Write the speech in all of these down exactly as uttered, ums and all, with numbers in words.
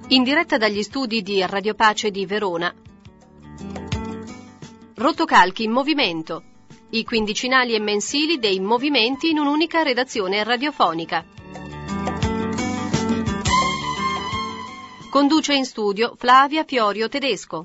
In diretta dagli studi di Radio Pace di Verona. Rotocalchi in movimento. I quindicinali e mensili dei movimenti in un'unica redazione radiofonica. Conduce in studio Flavia Fiorio Tedesco.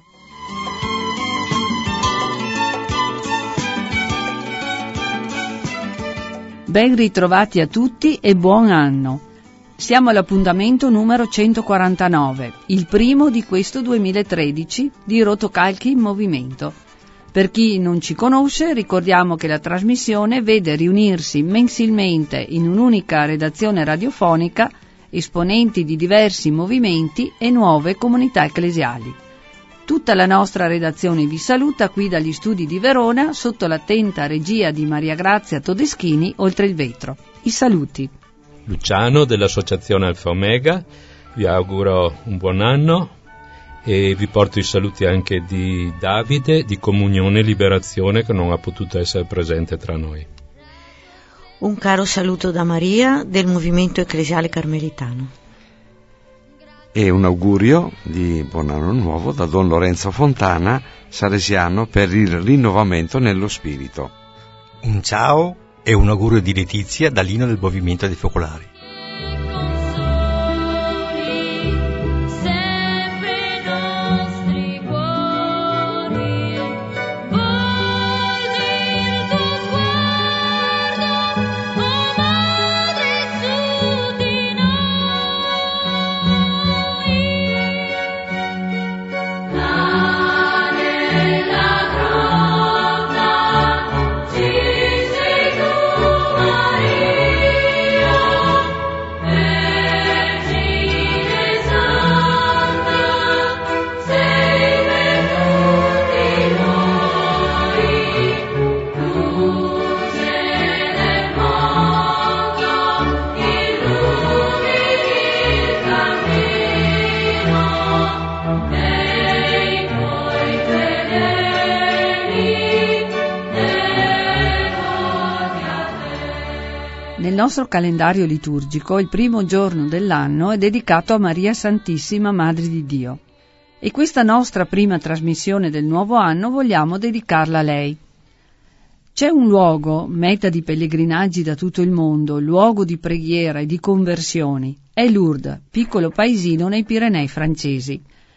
Ben ritrovati a tutti e buon anno. Siamo all'appuntamento numero centoquarantanove, il primo di questo duemilatredici di Rotocalchi in movimento. Per chi non ci conosce, ricordiamo che la trasmissione vede riunirsi mensilmente in un'unica redazione radiofonica esponenti di diversi movimenti e nuove comunità ecclesiali. Tutta la nostra redazione vi saluta qui dagli studi di Verona sotto l'attenta regia di Maria Grazia Todeschini oltre il vetro. I saluti. Luciano dell'associazione Alfa Omega, vi auguro un buon anno e vi porto i saluti anche di Davide di Comunione e Liberazione che non ha potuto essere presente tra noi. Un caro saluto da Maria del Movimento Ecclesiale Carmelitano. E un augurio di buon anno nuovo da Don Lorenzo Fontana, salesiano, per il rinnovamento nello spirito. Un ciao e un augurio di Letizia da Lino del Movimento dei Focolari. Nel nostro calendario liturgico il primo giorno dell'anno è dedicato a Maria Santissima Madre di Dio e questa nostra prima trasmissione del nuovo anno vogliamo dedicarla a lei. C'è un luogo, meta di pellegrinaggi da tutto il mondo, luogo di preghiera e di conversioni, è Lourdes, piccolo paesino nei Pirenei francesi.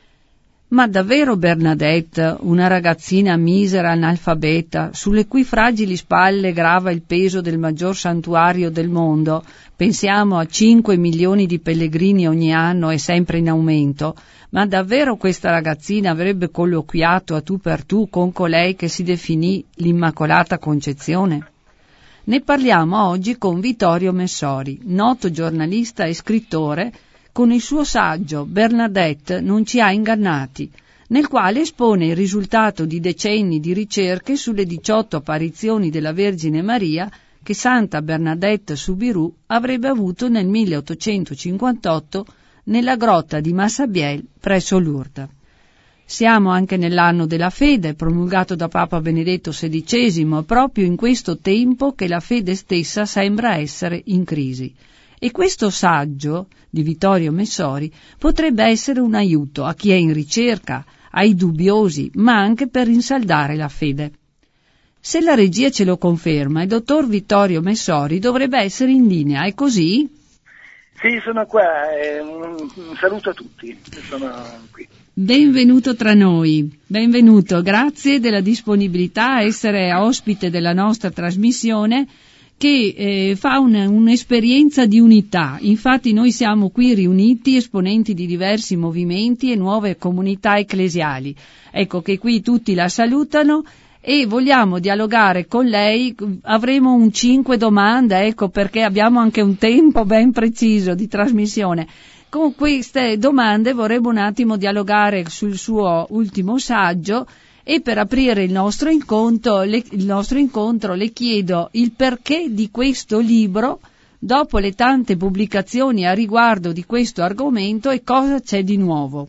Ma davvero Bernadette, una ragazzina misera analfabeta, sulle cui fragili spalle grava il peso del maggior santuario del mondo, pensiamo a cinque milioni di pellegrini ogni anno e sempre in aumento, ma davvero questa ragazzina avrebbe colloquiato a tu per tu con colei che si definì l'Immacolata Concezione? Ne parliamo oggi con Vittorio Messori, noto giornalista e scrittore, con il suo saggio Bernadette non ci ha ingannati, nel quale espone il risultato di decenni di ricerche sulle diciotto apparizioni della Vergine Maria che Santa Bernadette Soubirous avrebbe avuto nel milleottocentocinquantotto nella grotta di Massabielle presso Lourdes. Siamo anche nell'anno della fede, promulgato da Papa Benedetto sedicesimo, proprio in questo tempo che la fede stessa sembra essere in crisi. E questo saggio di Vittorio Messori potrebbe essere un aiuto a chi è in ricerca, ai dubbiosi, ma anche per rinsaldare la fede. Se la regia ce lo conferma, il dottor Vittorio Messori dovrebbe essere in linea, è così? Sì, sono qua, eh, un, un saluto a tutti, sono qui. Benvenuto tra noi, benvenuto, grazie della disponibilità a essere ospite della nostra trasmissione che eh, fa un, un'esperienza di unità. Infatti noi siamo qui riuniti esponenti di diversi movimenti e nuove comunità ecclesiali. Ecco che qui tutti la salutano e vogliamo dialogare con lei. Avremo un cinque domande, ecco perché abbiamo anche un tempo ben preciso di trasmissione. Con queste domande vorremmo un attimo dialogare sul suo ultimo saggio. E per aprire il nostro incontro le, il nostro incontro le chiedo il perché di questo libro, dopo le tante pubblicazioni a riguardo di questo argomento, e cosa c'è di nuovo.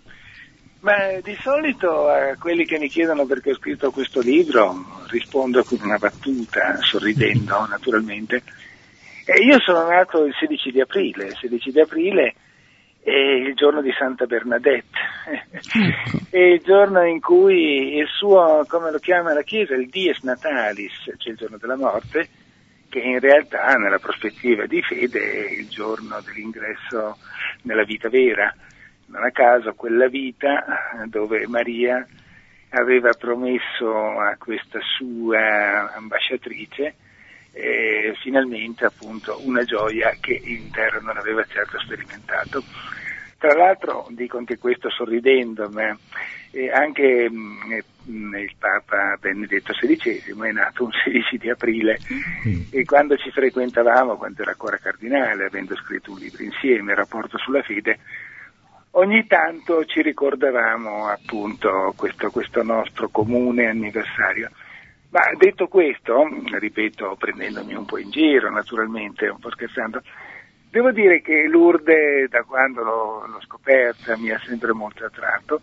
Beh, di solito a quelli che mi chiedono perché ho scritto questo libro rispondo con una battuta, sorridendo naturalmente. E io sono nato il sedici di aprile, il sedici di aprile è il giorno di Santa Bernadette, è il giorno in cui il suo, come lo chiama la Chiesa, il Dies Natalis, cioè il giorno della morte, che in realtà nella prospettiva di fede è il giorno dell'ingresso nella vita vera. Non a caso quella vita dove Maria aveva promesso a questa sua ambasciatrice eh, finalmente appunto una gioia che in terra non aveva certo sperimentato. Tra l'altro dico anche questo sorridendo, ma eh, anche mh, il Papa Benedetto sedicesimo è nato un sedici di aprile mm. e quando ci frequentavamo, quando era ancora cardinale, avendo scritto un libro insieme, Rapporto sulla fede, ogni tanto ci ricordavamo appunto questo, questo nostro comune anniversario. Ma detto questo, ripeto, prendendomi un po' in giro, naturalmente, un po' scherzando, devo dire che Lourdes, da quando l'ho, l'ho scoperta, mi ha sempre molto attratto.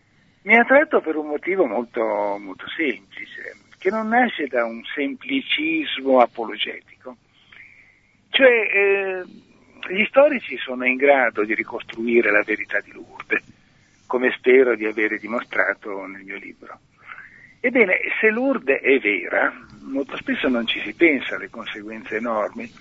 Mi ha attratto per un motivo molto, molto semplice, che non nasce da un semplicismo apologetico. Cioè, eh, gli storici sono in grado di ricostruire la verità di Lourdes, come spero di avere dimostrato nel mio libro. Ebbene, se Lourdes è vera, molto spesso non ci si pensa alle conseguenze enormi.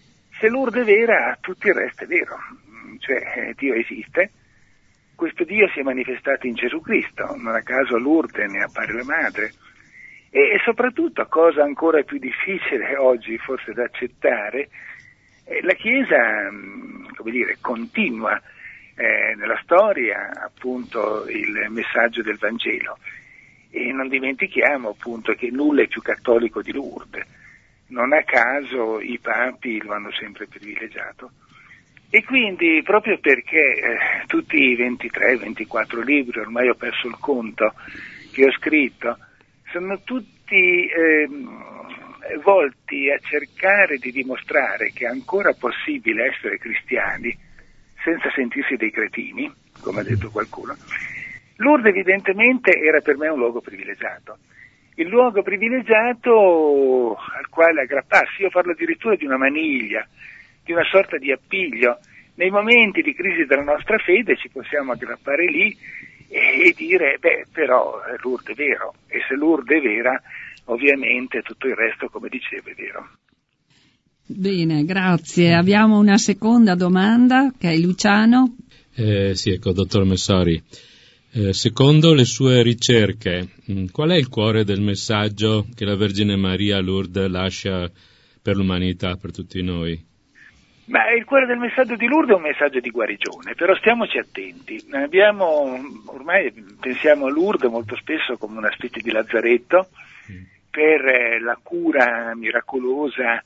Se Lourdes è vera, tutto il resto è vero. Cioè, Dio esiste, questo Dio si è manifestato in Gesù Cristo, non a caso a Lourdes ne appare la madre. E, e soprattutto, cosa ancora più difficile oggi forse da accettare, eh, la Chiesa, come dire, continua eh, nella storia appunto il messaggio del Vangelo. E non dimentichiamo appunto che nulla è più cattolico di Lourdes. Non a caso i papi lo hanno sempre privilegiato. E quindi proprio perché eh, tutti i ventitré ventiquattro libri, ormai ho perso il conto, che ho scritto, sono tutti eh, volti a cercare di dimostrare che è ancora possibile essere cristiani senza sentirsi dei cretini, come ha detto qualcuno. Lourdes evidentemente era per me un luogo privilegiato, il luogo privilegiato al quale aggrapparsi. Io parlo addirittura di una maniglia, di una sorta di appiglio. Nei momenti di crisi della nostra fede ci possiamo aggrappare lì e, e dire, beh, però Lourdes è vero, e se Lourdes è vera, ovviamente tutto il resto, come dicevo, è vero. Bene, grazie. Abbiamo una seconda domanda, che è Luciano. Eh, sì, ecco, dottor Messori. Eh, secondo le sue ricerche, mh, qual è il cuore del messaggio che la Vergine Maria a Lourdes lascia per l'umanità, per tutti noi? Ma il cuore del messaggio di Lourdes è un messaggio di guarigione, però stiamoci attenti. Abbiamo, ormai pensiamo a Lourdes molto spesso come una specie di lazzaretto mm. per eh, la cura miracolosa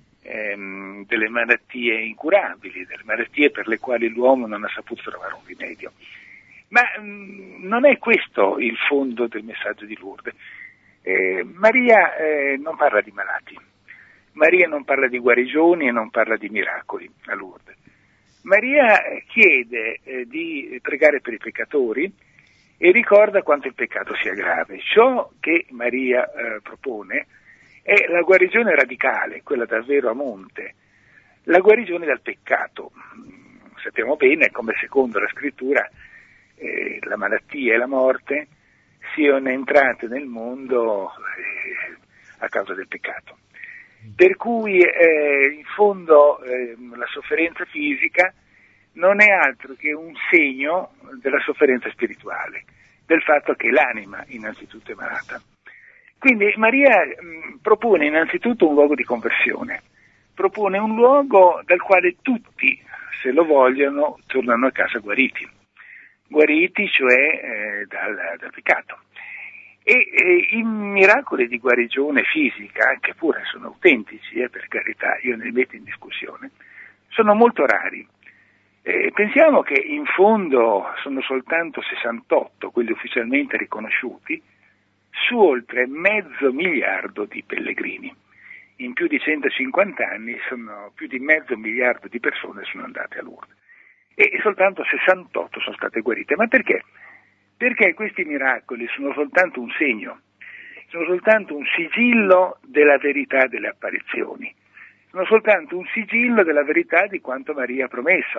ehm, delle malattie incurabili, delle malattie per le quali l'uomo non ha saputo trovare un rimedio. Ma mh, non è questo il fondo del messaggio di Lourdes. Eh, Maria eh, non parla di malati, Maria non parla di guarigioni e non parla di miracoli a Lourdes. Maria chiede eh, di pregare per i peccatori e ricorda quanto il peccato sia grave. Ciò che Maria eh, propone è la guarigione radicale, quella davvero a monte, la guarigione dal peccato. Sappiamo bene come secondo la scrittura Eh, la malattia e la morte siano entrate nel mondo eh, a causa del peccato. Per cui eh, in fondo eh, la sofferenza fisica non è altro che un segno della sofferenza spirituale, del fatto che l'anima innanzitutto è malata. Quindi Maria mh, propone innanzitutto un luogo di conversione, propone un luogo dal quale tutti, se lo vogliono, tornano a casa guariti. guariti cioè eh, dal, dal peccato. E eh, i miracoli di guarigione fisica, che pure sono autentici, eh, per carità, io ne metto in discussione, sono molto rari. Eh, pensiamo che in fondo sono soltanto sessantotto quelli ufficialmente riconosciuti su oltre mezzo miliardo di pellegrini. In più di centocinquanta anni sono più di mezzo miliardo di persone sono andate a Lourdes. E soltanto sessantotto sono state guarite. Ma perché? Perché questi miracoli sono soltanto un segno, sono soltanto un sigillo della verità delle apparizioni, sono soltanto un sigillo della verità di quanto Maria ha promesso.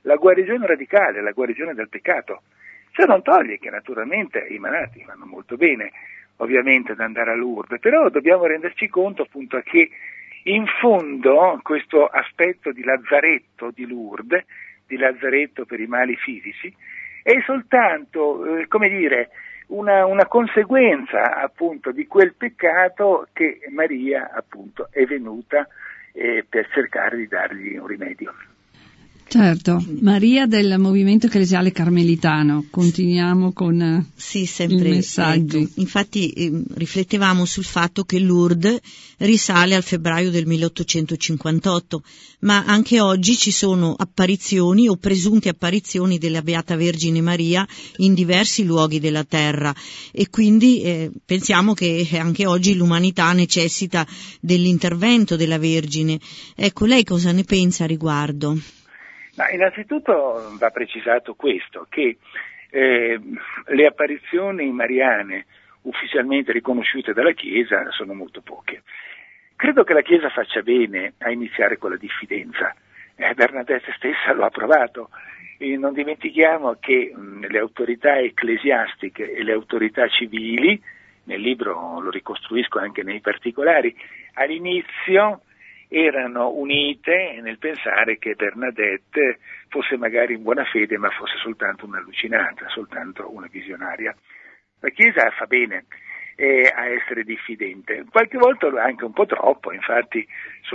la guarigione radicale, la guarigione dal peccato. Ciò non toglie che naturalmente i malati vanno molto bene, ovviamente, ad andare a Lourdes, però dobbiamo renderci conto appunto che in fondo questo aspetto di lazzaretto di Lourdes, di lazzaretto per i mali fisici, è soltanto, eh, come dire, una, una conseguenza appunto di quel peccato che Maria appunto è venuta eh, per cercare di dargli un rimedio. Certo, Maria del Movimento Ecclesiale Carmelitano, continuiamo con sì, sempre, i messaggi. Ecco, infatti eh, riflettevamo sul fatto che Lourdes risale al febbraio del milleottocentocinquantotto, ma anche oggi ci sono apparizioni o presunte apparizioni della Beata Vergine Maria in diversi luoghi della terra, e quindi eh, pensiamo che anche oggi l'umanità necessita dell'intervento della Vergine. Ecco, lei cosa ne pensa a riguardo? Ma innanzitutto va precisato questo, che eh, le apparizioni mariane ufficialmente riconosciute dalla Chiesa sono molto poche. Credo che la Chiesa faccia bene a iniziare con la diffidenza. Eh, Bernadette stessa lo ha provato. E non dimentichiamo che mh, le autorità ecclesiastiche e le autorità civili, nel libro lo ricostruisco anche nei particolari, all'inizio erano unite nel pensare che Bernadette fosse magari in buona fede, ma fosse soltanto un'allucinata, soltanto una visionaria. La Chiesa fa bene eh, a essere diffidente, qualche volta anche un po' troppo, infatti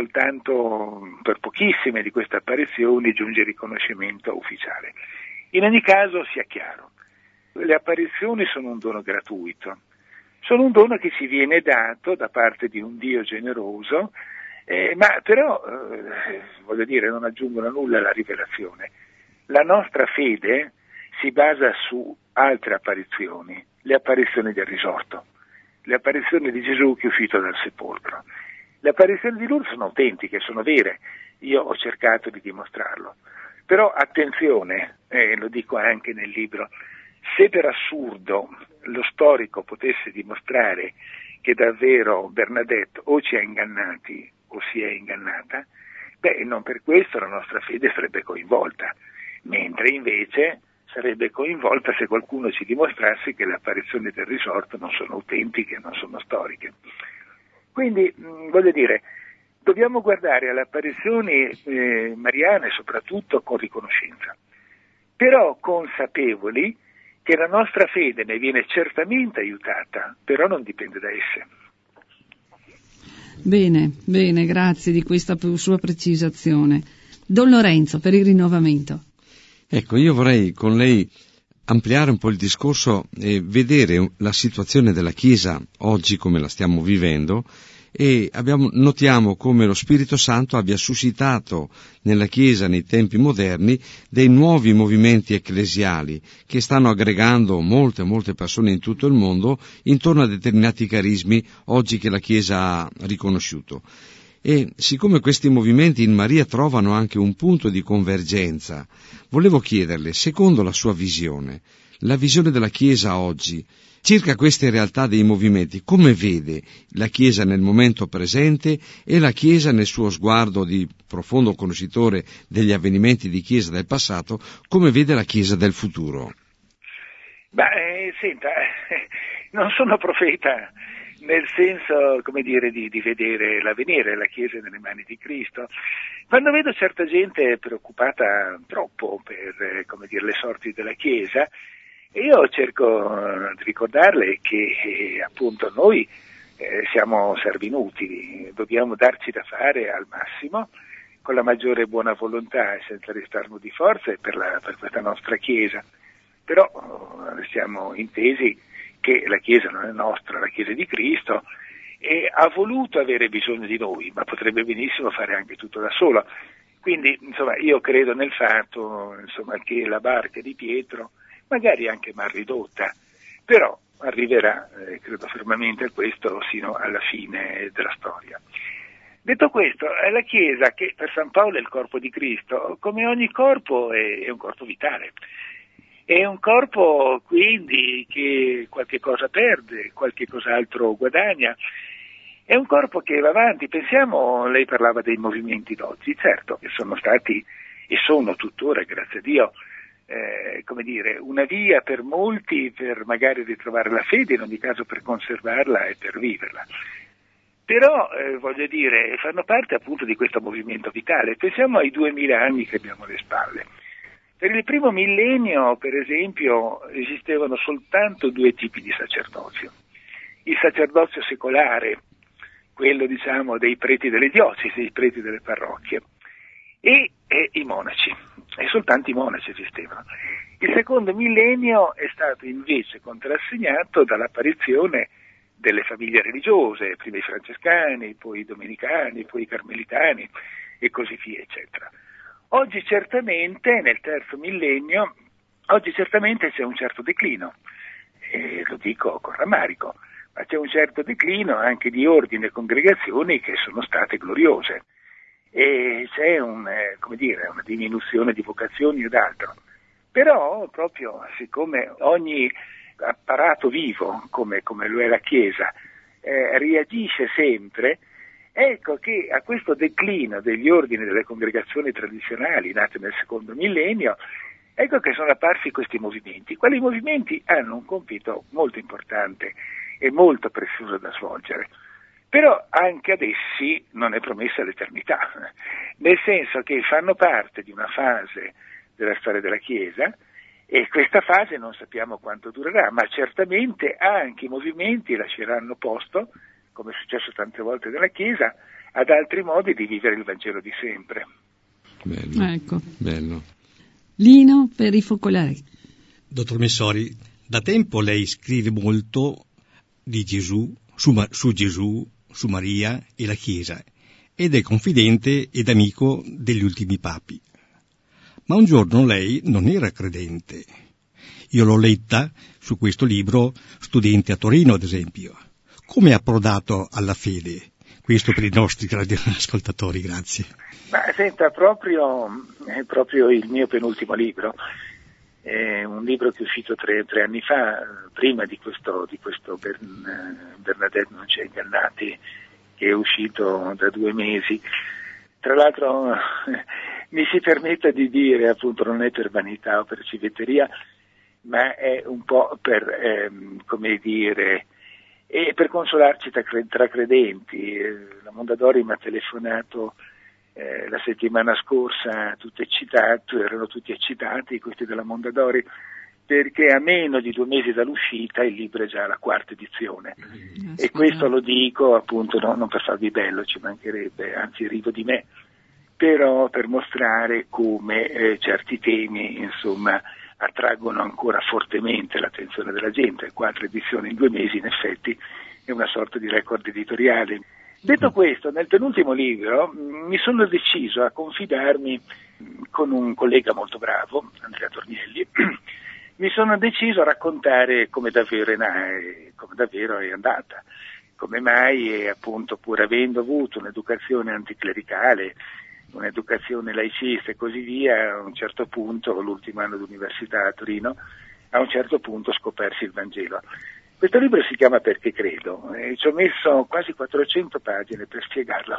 soltanto per pochissime di queste apparizioni giunge il riconoscimento ufficiale. In ogni caso sia chiaro, le apparizioni sono un dono gratuito, sono un dono che ci viene dato da parte di un Dio generoso. Eh, ma però, eh, voglio dire, non aggiungono nulla alla rivelazione. La nostra fede si basa su altre apparizioni, le apparizioni del risorto, le apparizioni di Gesù che è uscito dal sepolcro. Le apparizioni di Lourdes sono autentiche, sono vere, io ho cercato di dimostrarlo. Però attenzione, eh, lo dico anche nel libro, se per assurdo lo storico potesse dimostrare che davvero Bernadette o ci ha ingannati o si è ingannata, beh, non per questo la nostra fede sarebbe coinvolta, mentre invece sarebbe coinvolta se qualcuno ci dimostrasse che le apparizioni del risorto non sono autentiche, non sono storiche. Quindi, mh, voglio dire, dobbiamo guardare alle apparizioni eh, mariane soprattutto con riconoscenza, però consapevoli che la nostra fede ne viene certamente aiutata, però non dipende da esse. Bene, bene, grazie di questa sua precisazione. Don Lorenzo, per il rinnovamento. Ecco, io vorrei con lei ampliare un po' il discorso e vedere la situazione della Chiesa oggi come la stiamo vivendo, e abbiamo, notiamo come lo Spirito Santo abbia suscitato nella Chiesa nei tempi moderni dei nuovi movimenti ecclesiali che stanno aggregando molte molte persone in tutto il mondo intorno a determinati carismi oggi che la Chiesa ha riconosciuto. E siccome questi movimenti in Maria trovano anche un punto di convergenza, volevo chiederle, secondo la sua visione, la visione della Chiesa oggi circa queste realtà dei movimenti, come vede la Chiesa nel momento presente e la Chiesa nel suo sguardo di profondo conoscitore degli avvenimenti di Chiesa del passato, come vede la Chiesa del futuro? Beh, eh, senta, eh, non sono profeta nel senso, come dire, di, di vedere l'avvenire, la Chiesa nelle mani di Cristo. Quando vedo certa gente preoccupata troppo per, eh, come dire, le sorti della Chiesa, io cerco di ricordarle che eh, appunto noi eh, siamo servi inutili, dobbiamo darci da fare al massimo con la maggiore buona volontà e senza risparmio di forze per, la, per questa nostra Chiesa. Però eh, siamo intesi che la Chiesa non è nostra, la Chiesa è di Cristo, e ha voluto avere bisogno di noi, ma potrebbe benissimo fare anche tutto da sola. Quindi, insomma, io credo nel fatto, insomma, che la barca di Pietro, magari anche mal ridotta, però arriverà, eh, credo fermamente a questo, sino alla fine della storia. Detto questo, è la Chiesa che per San Paolo è il corpo di Cristo, come ogni corpo è, è un corpo vitale. È un corpo quindi che qualche cosa perde, qualche cos'altro guadagna. È un corpo che va avanti. Pensiamo, lei parlava dei movimenti d'oggi, certo che sono stati e sono tuttora, grazie a Dio, eh, come dire, una via per molti per magari ritrovare la fede, in ogni caso per conservarla e per viverla. Però, eh, voglio dire, fanno parte appunto di questo movimento vitale. Pensiamo ai duemila anni che abbiamo alle spalle. Per il primo millennio, per esempio, esistevano soltanto due tipi di sacerdozio. Il sacerdozio secolare, quello diciamo dei preti delle diocesi, dei preti delle parrocchie, e, e i monaci, e soltanto i monaci esistevano. Il secondo millennio è stato invece contrassegnato dall'apparizione delle famiglie religiose, prima i francescani, poi i domenicani, poi i carmelitani e così via, eccetera. Oggi certamente, nel terzo millennio, oggi certamente c'è un certo declino, e lo dico con rammarico, ma c'è un certo declino anche di ordini e congregazioni che sono state gloriose, e c'è un, eh, come dire, una diminuzione di vocazioni ed altro. Però, proprio siccome ogni apparato vivo, come, come lo è la Chiesa, eh, reagisce sempre, ecco che a questo declino degli ordini delle congregazioni tradizionali nate nel secondo millennio, ecco che sono apparsi questi movimenti. Quali movimenti hanno un compito molto importante e molto prezioso da svolgere. Però anche ad essi non è promessa l'eternità, nel senso che fanno parte di una fase della storia della Chiesa, e questa fase non sappiamo quanto durerà, ma certamente anche i movimenti lasceranno posto, come è successo tante volte nella Chiesa, ad altri modi di vivere il Vangelo di sempre. Bello, ecco. bello. Lino per i focolari. Dottor Messori, da tempo lei scrive molto di Gesù, su, su Gesù, su Maria e la Chiesa, ed è confidente ed amico degli ultimi papi. Ma un giorno lei non era credente. Io l'ho letta su questo libro, Studente a Torino, ad esempio. Come è approdato alla fede? Questo per i nostri ascoltatori, grazie. Ma senta, proprio, è proprio il mio penultimo libro, è un libro che è uscito tre, tre anni fa, prima di questo, di questo Bern, Bernadette non c'è ingannati, che è uscito da due mesi. Tra l'altro mi si permetta di dire, appunto, non è per vanità o per civetteria, ma è un po' per, ehm, come dire, e per consolarci tra, tra credenti. La Mondadori mi ha telefonato eh, la settimana scorsa, tutto eccitato, erano tutti eccitati questi della Mondadori, perché a meno di due mesi dall'uscita il libro è già alla quarta edizione. Mm, e questo lo dico appunto no, non per farvi bello, ci mancherebbe, anzi rido di me, però per mostrare come eh, certi temi, insomma, attraggono ancora fortemente l'attenzione della gente. Quattro edizioni in due mesi, in effetti, è una sorta di record editoriale. Detto questo, nel penultimo libro mh, mi sono deciso a confidarmi mh, con un collega molto bravo, Andrea Tornielli, mi sono deciso a raccontare come davvero è, na- come davvero è andata, come mai, e appunto, pur avendo avuto un'educazione anticlericale, un'educazione laicista e così via, a un certo punto, l'ultimo anno di università a Torino, a un certo punto scopersi il Vangelo. Questo libro si chiama Perché credo, e ci ho messo quasi quattrocento pagine per spiegarlo,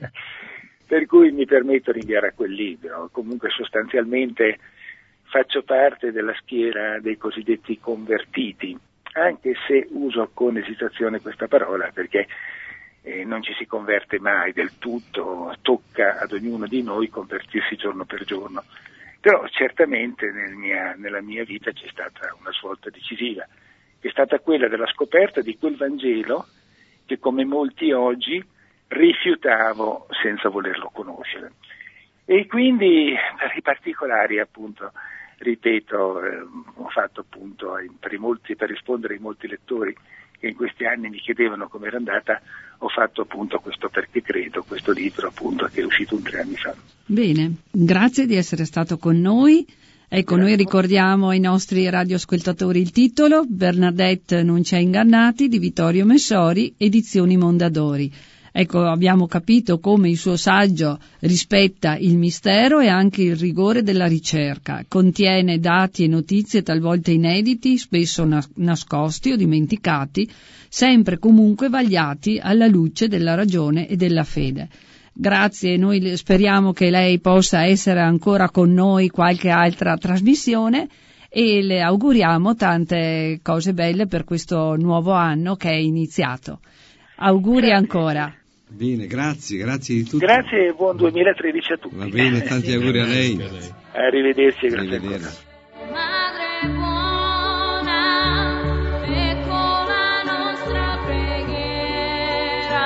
per cui mi permetto di rinviare a quel libro. Comunque sostanzialmente faccio parte della schiera dei cosiddetti convertiti, anche se uso con esitazione questa parola, perché eh, non ci si converte mai del tutto, tocca ad ognuno di noi convertirsi giorno per giorno. Però certamente nel mia, nella mia vita c'è stata una svolta decisiva, che è stata quella della scoperta di quel Vangelo che, come molti oggi, rifiutavo senza volerlo conoscere. E quindi per i particolari, appunto, ripeto, eh, ho fatto appunto per, i molti, per rispondere ai molti lettori che in questi anni mi chiedevano come era andata, ho fatto appunto questo Perché credo, questo libro appunto che è uscito un tre anni fa. Bene, grazie di essere stato con noi. Ecco, grazie. Noi ricordiamo ai nostri radioascoltatori il titolo, Bernadette non ci ha ingannati, di Vittorio Messori, edizioni Mondadori. Ecco, abbiamo capito come il suo saggio rispetta il mistero e anche il rigore della ricerca. Contiene dati e notizie talvolta inediti, spesso nas- nascosti o dimenticati, sempre comunque vagliati alla luce della ragione e della fede. Grazie, noi speriamo che lei possa essere ancora con noi qualche altra trasmissione e le auguriamo tante cose belle per questo nuovo anno che è iniziato. Auguri grazie. Ancora. Bene, grazie, grazie di tutto. Grazie e buon duemilatredici a tutti. Va bene, tanti auguri a lei. Arrivederci, grazie Arrivederci. ancora. Madre buona, ecco la nostra preghiera,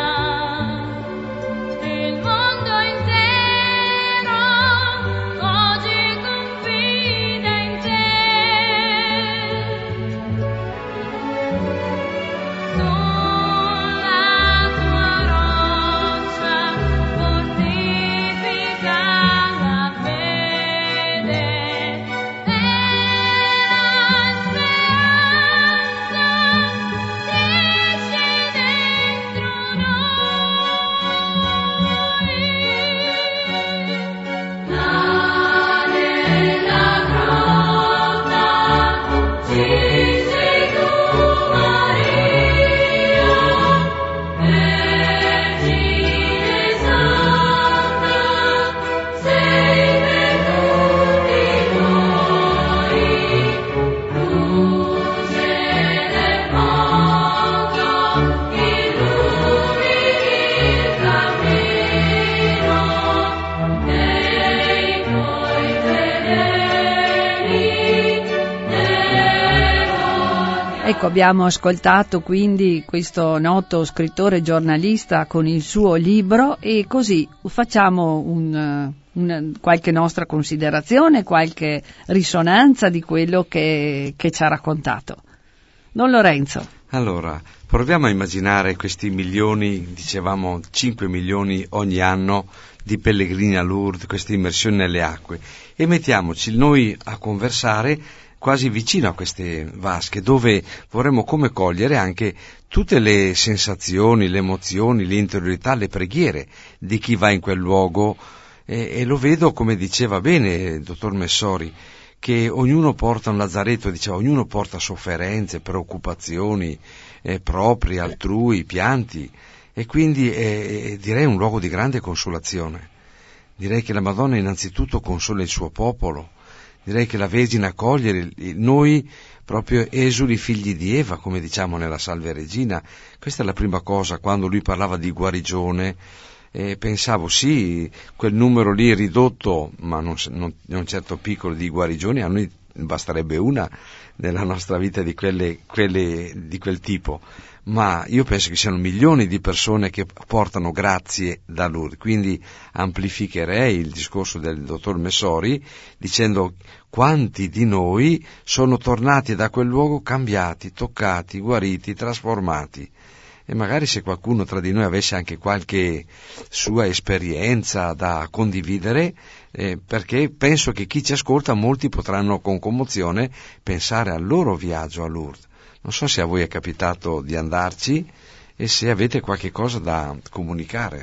il mondo intero oggi confida in te. Sulla tua roccia fortifica la fede. Ecco, abbiamo ascoltato quindi questo noto scrittore giornalista con il suo libro e così facciamo un, un, qualche nostra considerazione, qualche risonanza di quello che, che ci ha raccontato. Don Lorenzo. Allora, proviamo a immaginare questi milioni, dicevamo cinque milioni ogni anno di pellegrini a Lourdes, queste immersioni nelle acque, e mettiamoci noi a conversare quasi vicino a queste vasche, dove vorremmo come cogliere anche tutte le sensazioni, le emozioni, le interiorità, le preghiere di chi va in quel luogo, e, e lo vedo, come diceva bene il dottor Messori, che ognuno porta un lazzaretto, diceva, ognuno porta sofferenze, preoccupazioni eh, proprie, altrui, pianti, e quindi è, direi un luogo di grande consolazione. Direi che la Madonna innanzitutto consola il suo popolo. Direi che la Vergine accoglie noi proprio esuli figli di Eva, come diciamo nella Salve Regina. Questa è la prima cosa, quando lui parlava di guarigione, eh, pensavo sì, quel numero lì ridotto, ma non, non, non certo piccolo, di guarigioni, a noi basterebbe una nella nostra vita di quelle, quelle di quel tipo, ma io penso che siano milioni di persone che portano grazie da Lourdes, quindi amplificherei il discorso del dottor Messori dicendo quanti di noi sono tornati da quel luogo cambiati, toccati, guariti, trasformati. E magari se qualcuno tra di noi avesse anche qualche sua esperienza da condividere, eh, perché penso che chi ci ascolta, molti potranno con commozione pensare al loro viaggio a Lourdes. Non so se a voi è capitato di andarci e se avete qualche cosa da comunicare.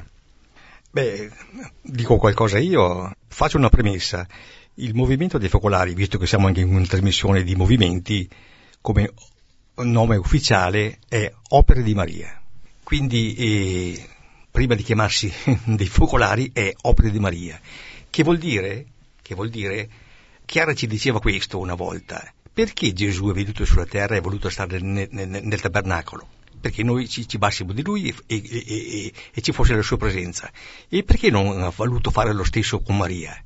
Beh, dico qualcosa io, faccio una premessa. Il movimento dei focolari, visto che siamo anche in una trasmissione di movimenti, come nome ufficiale è Opere di Maria. Quindi eh, prima di chiamarsi dei focolari è Opere di Maria. Che vuol dire? Che vuol dire? Chiara ci diceva questo una volta. Perché Gesù è venuto sulla terra e è voluto stare nel, nel, nel tabernacolo? Perché noi ci, ci bassimo di lui e, e, e, e, e ci fosse la sua presenza. E perché non ha voluto fare lo stesso con Maria?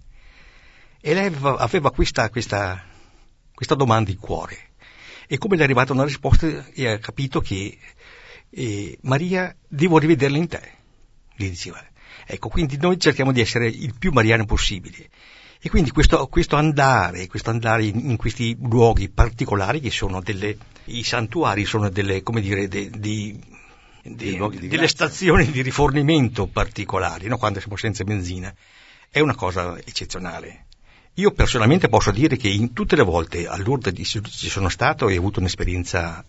E lei aveva, aveva questa, questa, questa domanda in cuore. E come le è arrivata una risposta e ha capito che eh, Maria, devo rivederla in te, gli diceva. Ecco, quindi noi cerchiamo di essere il più mariano possibile. E quindi questo, questo andare, questo andare in, in questi luoghi particolari che sono delle, i santuari sono delle, come dire, de, di, de, di delle stazioni di rifornimento particolari, no? Quando siamo senza benzina, è una cosa eccezionale. Io personalmente posso dire che in tutte le volte a Lourdes ci sono stato e ho avuto un'esperienza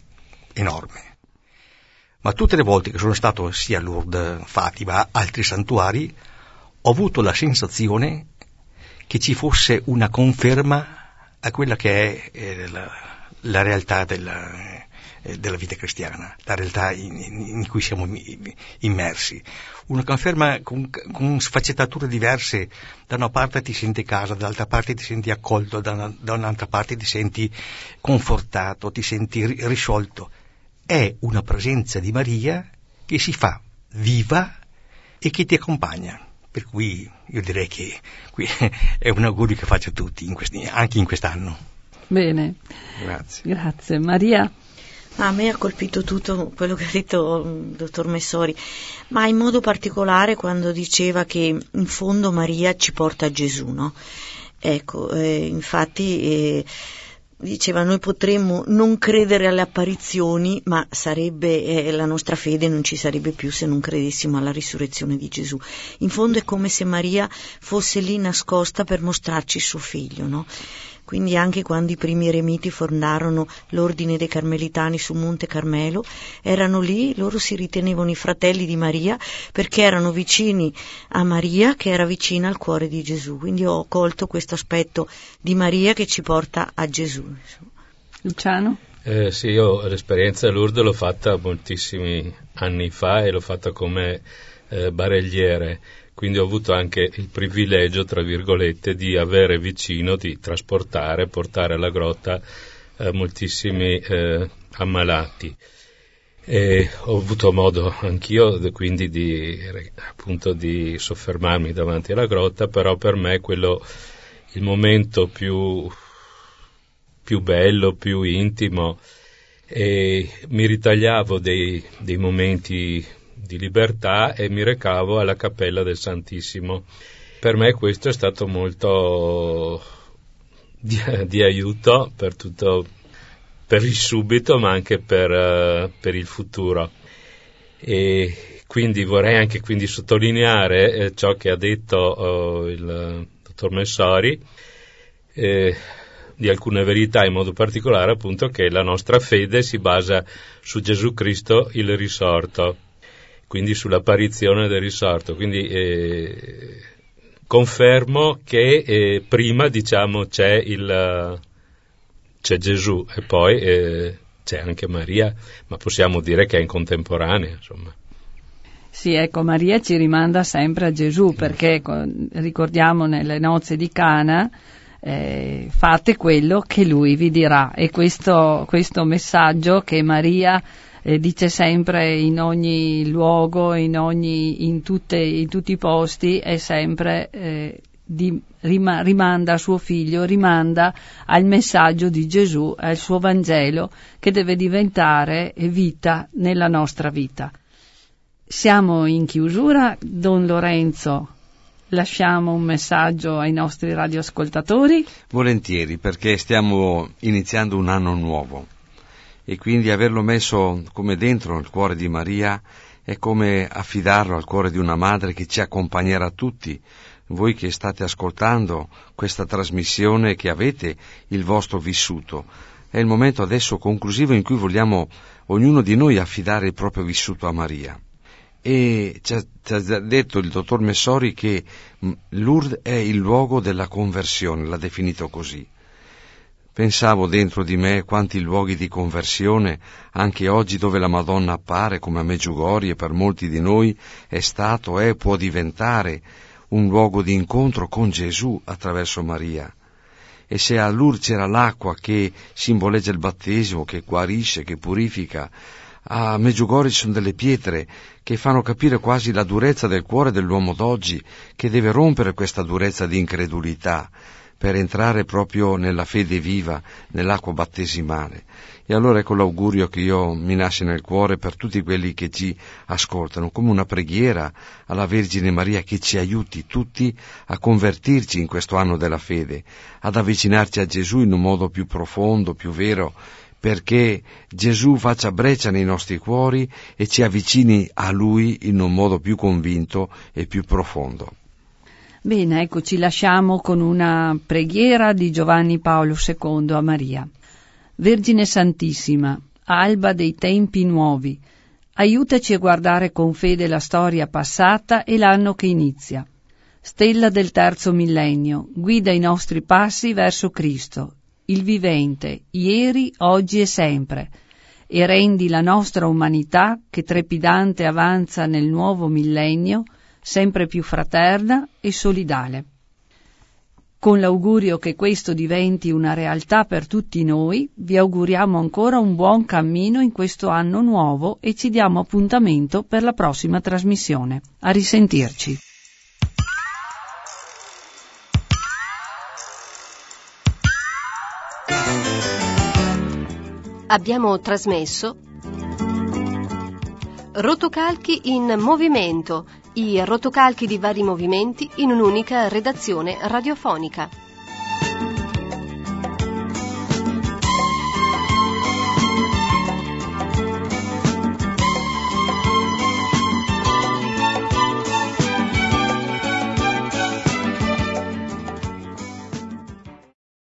enorme. Ma tutte le volte che sono stato sia a Lourdes, Fatima, altri santuari, ho avuto la sensazione che ci fosse una conferma a quella che è eh, la, la realtà della, eh, della vita cristiana, la realtà in, in, in cui siamo immersi. Una conferma con, con sfaccettature diverse, da una parte ti senti a casa, dall'altra parte ti senti accolto, da, una, da un'altra parte ti senti confortato, ti senti ri, risolto. È una presenza di Maria che si fa viva e che ti accompagna. Per cui io direi che qui è un augurio che faccio a tutti, in questi, anche in quest'anno. Bene. Grazie. Grazie. Maria? A me ha colpito tutto quello che ha detto il dottor Messori, ma in modo particolare quando diceva che in fondo Maria ci porta a Gesù, no? Ecco, eh, infatti eh, diceva noi potremmo non credere alle apparizioni, ma sarebbe eh, la nostra fede non ci sarebbe più se non credessimo alla risurrezione di Gesù. In fondo è come se Maria fosse lì nascosta per mostrarci il suo figlio, no? Quindi anche quando i primi eremiti fondarono l'ordine dei Carmelitani sul Monte Carmelo, erano lì, loro si ritenevano i fratelli di Maria perché erano vicini a Maria che era vicina al cuore di Gesù. Quindi ho colto questo aspetto di Maria che ci porta a Gesù. Luciano? Eh, sì, io l'esperienza a Lourdes l'ho fatta moltissimi anni fa e l'ho fatta come eh, barelliere. Quindi ho avuto anche il privilegio, tra virgolette, di avere vicino, di trasportare, portare alla grotta eh, moltissimi eh, ammalati. E ho avuto modo anch'io quindi di, appunto, di soffermarmi davanti alla grotta, però per me quello, il momento più, più bello, più intimo, e mi ritagliavo dei, dei momenti di libertà e mi recavo alla Cappella del Santissimo. Per me questo è stato molto di, di aiuto per tutto, per il subito, ma anche per, uh, per il futuro. E quindi vorrei anche quindi sottolineare eh, ciò che ha detto uh, il dottor Messori, eh, di alcune verità, in modo particolare appunto che la nostra fede si basa su Gesù Cristo il risorto, quindi sull'apparizione del risorto. Quindi eh, confermo che eh, prima, diciamo, c'è il c'è Gesù e poi eh, c'è anche Maria, ma possiamo dire che è in contemporanea, insomma. Sì, ecco, Maria ci rimanda sempre a Gesù, perché ricordiamo nelle nozze di Cana eh, fate quello che lui vi dirà, e questo, questo messaggio che Maria Eh, dice sempre in ogni luogo, in ogni, in tutte, in tutti i posti, è sempre eh, di, rima, rimanda a suo figlio, rimanda al messaggio di Gesù, al suo Vangelo che deve diventare vita nella nostra vita. Siamo in chiusura, Don Lorenzo. Lasciamo un messaggio ai nostri radioascoltatori? Volentieri, perché stiamo iniziando un anno nuovo. E quindi averlo messo come dentro il cuore di Maria è come affidarlo al cuore di una madre che ci accompagnerà tutti, voi che state ascoltando questa trasmissione, che avete il vostro vissuto. È il momento adesso conclusivo in cui vogliamo ognuno di noi affidare il proprio vissuto a Maria. E ci ha, ci ha detto il dottor Messori che Lourdes è il luogo della conversione, l'ha definito così. Pensavo dentro di me quanti luoghi di conversione, anche oggi, dove la Madonna appare, come a Medjugorje e per molti di noi è stato, è, può diventare un luogo di incontro con Gesù attraverso Maria. E se a Lourdes c'era l'acqua che simboleggia il battesimo, che guarisce, che purifica, a Medjugorje ci sono delle pietre che fanno capire quasi la durezza del cuore dell'uomo d'oggi, che deve rompere questa durezza di incredulità per entrare proprio nella fede viva, nell'acqua battesimale. E allora ecco l'augurio che io mi nasce nel cuore per tutti quelli che ci ascoltano, come una preghiera alla Vergine Maria che ci aiuti tutti a convertirci in questo anno della fede, ad avvicinarci a Gesù in un modo più profondo, più vero, perché Gesù faccia breccia nei nostri cuori e ci avvicini a Lui in un modo più convinto e più profondo. Bene, ecco, ci lasciamo con una preghiera di Giovanni Paolo secondo a Maria. Vergine Santissima, alba dei tempi nuovi, aiutaci a guardare con fede la storia passata e l'anno che inizia. Stella del terzo millennio, guida i nostri passi verso Cristo, il vivente, ieri, oggi e sempre, e rendi la nostra umanità, che trepidante avanza nel nuovo millennio, sempre più fraterna e solidale. Con l'augurio che questo diventi una realtà per tutti noi, vi auguriamo ancora un buon cammino in questo anno nuovo e ci diamo appuntamento per la prossima trasmissione. A risentirci. Abbiamo trasmesso Rotocalchi in movimento, i rotocalchi di vari movimenti in un'unica redazione radiofonica.